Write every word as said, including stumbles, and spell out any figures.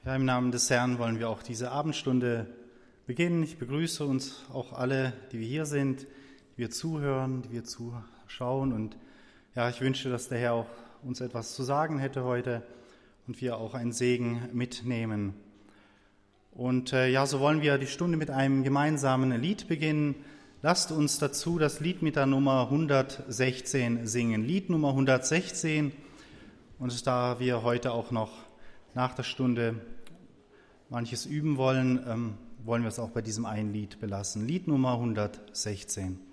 Ja, im Namen des Herrn wollen wir auch diese Abendstunde beginnen. Ich begrüße uns auch alle, die wir hier sind, die wir zuhören, die wir zuschauen. Und ja, ich wünsche, dass der Herr auch uns etwas zu sagen hätte heute und wir auch einen Segen mitnehmen. Und äh, ja, so wollen wir die Stunde mit einem gemeinsamen Lied beginnen. Lasst uns dazu das Lied mit der Nummer hundertsechzehn singen. Lied Nummer hundertsechzehn. Und da wir heute auch noch nach der Stunde manches üben wollen, ähm, wollen wir es auch bei diesem einen Lied belassen. Lied Nummer hundertsechzehn.